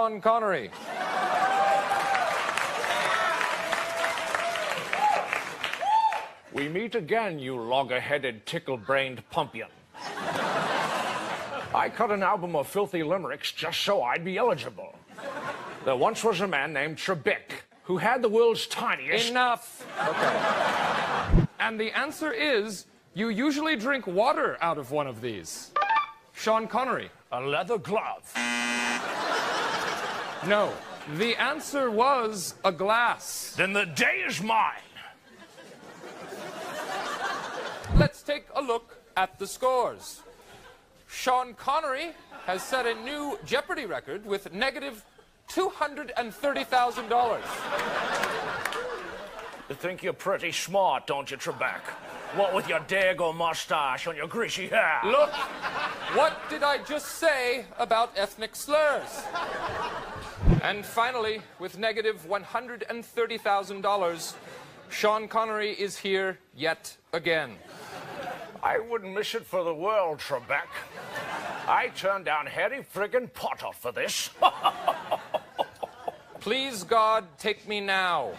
Sean Connery. We meet again, you logger-headed, tickle-brained pumpion. I cut an album of filthy limericks just so I'd be eligible. There once was a man named Trebek who had the world's tiniest... Enough. Okay. And the answer is, you usually drink water out of one of these. Sean Connery. A leather glove. No. The answer was a glass. Then the day is mine. Let's take a look at the scores. Sean Connery has set a new Jeopardy record with negative $230,000. You think you're pretty smart, don't you, Trebek? What with your dago mustache and your greasy hair? Look, what did I just say about ethnic slurs? And finally, with negative $130,000, Sean Connery is here yet again. I wouldn't miss it for the world, Trebek. I turned down Harry friggin' Potter for this. Please, God, take me now.